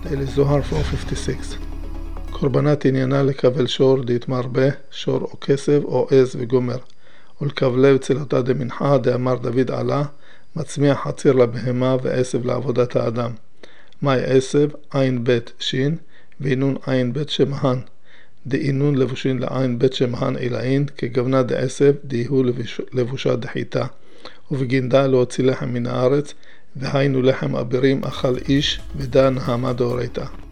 Daily Zohar 456. קורבנת עניינה לקבל שור דית מרבה, שור או כסף או עז וגומר, ולקבלב צלותה דמנחה דאמר דוד עלה, מצמיח חציר לבהמה ועשב לעבודת האדם. מאי עשב? עין בית שין, ואינון עין בית שמהן. דאינון לבושין לעין בית שמהן אילאין, כגוונה דעשב דהיהו לבושה דחיתה. ובגינדה להוציא לחם מן הארץ, והיינו לחם אבירים אכל איש, ודה נהמה דאורייתא.